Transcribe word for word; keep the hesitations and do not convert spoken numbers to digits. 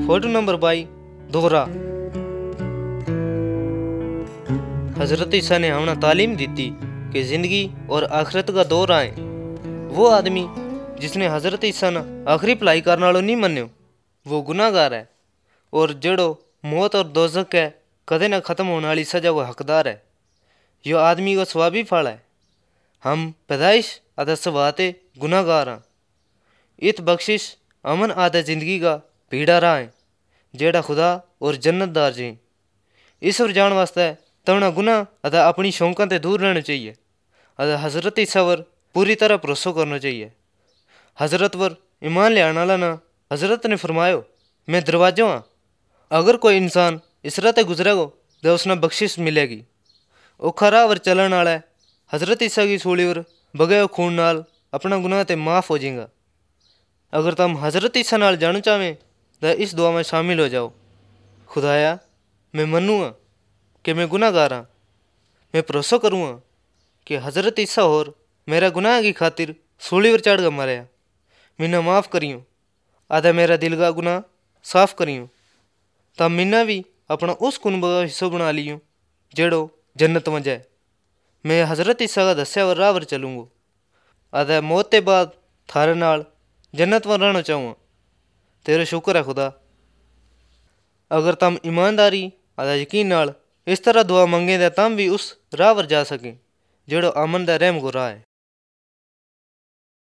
Photo number by दोहरा। हजरत ईसा ने हमें तालीम दी थी कि जिंदगी और आखिरत का दौर आए। वो आदमी जिसने हजरत ईसा ना आखिरी भलाई करने वालों नहीं मन्यो वो गुनाहगार है और जड़ो मौत और दोजक है कदे न खत्म होने वाली सजा वो हकदार है। यो आदमी को स्वाभी फल है। हम पैदाइश आधा सवाते गुनाहगार हाँ। इत बख्शिश अमन आधा जिंदगी का पीड़ा रहा है जेड़ा खुदा और जन्नतदार जी। ईश्वर जान वास्ते तवना गुनाह अदा अपनी शौकों से दूर रहना चाहिए। अदा हजरत ईसा वर पूरी तरह भरोसा करना चाहिए। हजरत वर ईमान ले आने वाला ना हजरत ने फरमायो मैं दरवाजा हाँ। अगर कोई इंसान इस राह गुजरेगा तो उसने बख्शिश मिलेगी। औखा राह वर चलन वाला है हजरत ईसा की सूली वर बगे खून नाल अपना गुनाह ते माफ़ हो जाएगा। अगर तुम हजरत ईसा नाल जाना चाहें तो इस दुआ में शामिल हो जाओ। खुदाया मैं मनूँगा कि मैं गुनाहगार हाँ। मैं भरोसा करूँगा कि हजरत ईसा और मेरा गुनाह की खातिर सूली पर चढ़ कर मरया। मिन्ना माफ़ करियो आधा मेरा दिल का गुनाह साफ करियो तब मिन्ना भी अपना उस कुनब का हिस्सा बना लियो जेड़ो जन्नत में जाए। मैं हजरत ईसा का दस्या वर राह वर चलूँगा। आधा मौत के बाद थारे नाल जन्नत में रहना चाहूँगा। तेरा शुक्र है खुदा। अगर तुम ईमानदारी आधा यकीन नाल इस तरह दुआ मंगे तो तुम भी उस राह पर जा सकें जेड़ो अमन दा रहम को राह है।